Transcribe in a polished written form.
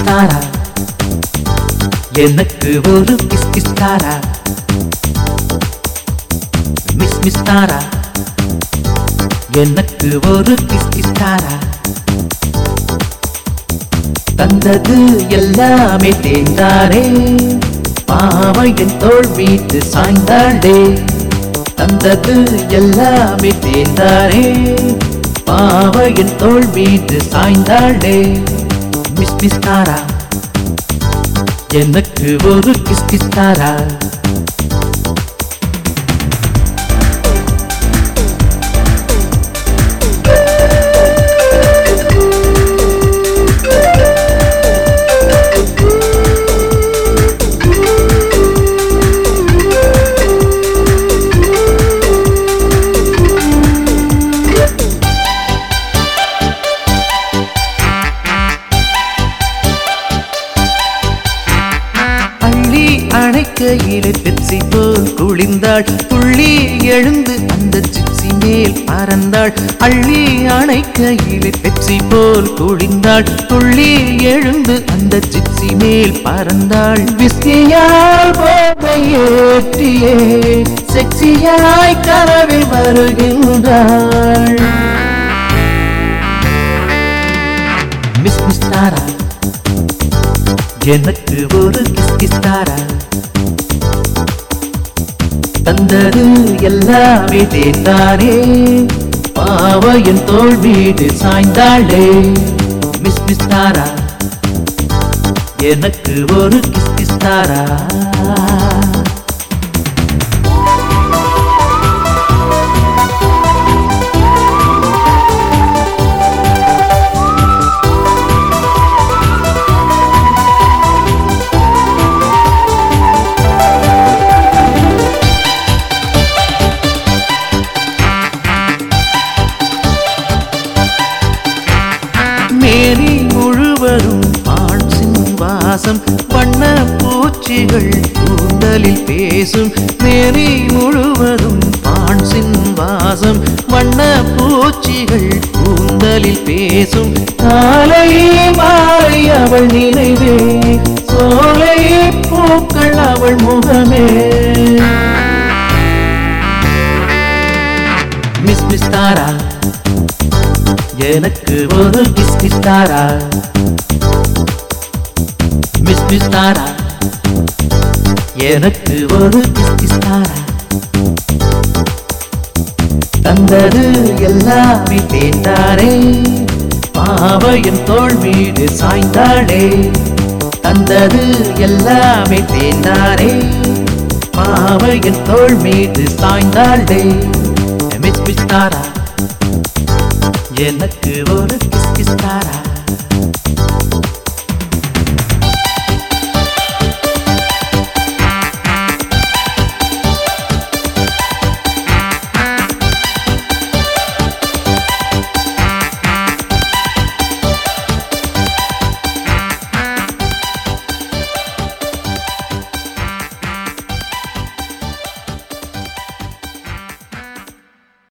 தாரா எனக்கு ஒரு கிஸ் தாரா மிஸ் தாரா எனக்கு ஒரு கிஸ் தாரா தந்தது எல்லாமே தேர்ந்தாரே பாவை என் தோள் மீது சாய்ந்தாளே தந்தது எல்லாமே தேர்ந்தாரே பாவை என் தோள் மீது சாய்ந்தாளே மிஸ் தாரா எனக்கு ஒரு கிஸ் தாரா அணைக்கையிலே பெப்சி போல் குளிர்ந்தாள் துள்ளி எழுந்து அந்த ஜிப்சி மேல் பறந்தாள் அள்ளி அணைக்கையிலே பெப்சி போல் குளிர்ந்தாள் துள்ளி எழுந்து அந்த ஜிப்சி மேல் பறந்தாள் விஸ்கியால் போதை ஏற்றியே செக்ஸியாய் கனவில் வருகின்றாள் மிஸ் தாரா எனக்கு ஒரு கிஸ் தாரா தந்தது எல்லாமே தேர்ந்தாரே பாவை என் தோள் மீது சாய்ந்தாளே மிஸ் தாரா எனக்கு ஒரு கிஸ் தாரா மேரி முழுவதும் பான்சின் வாசம் வண்ண பூச்சிகள் கூந்தலில் பேசும் மேரி முழுவதும் பான்சின் வாசம் வண்ண பூச்சிகள் கூந்தலில் பேசும் காலையே மாலை அவள் நினைவே சோலையே பூக்கள் அவள் முகமே மிஸ் தாரா எனக்கு ஒரு கிஸ் தாரா மிஸ் தாரா எனக்கு ஒரு கிஸ் தாரா தந்தது எல்லாமே தேர்ந்தாரே பாவை என் தோள் மீது சாய்ந்தாளே தந்தது எல்லாமே தேர்ந்தாரே பாவை என் தோள் மீது சாய்ந்தாளே மிஸ் தாரா எனக்கு ஒரு கிஸ் தாரா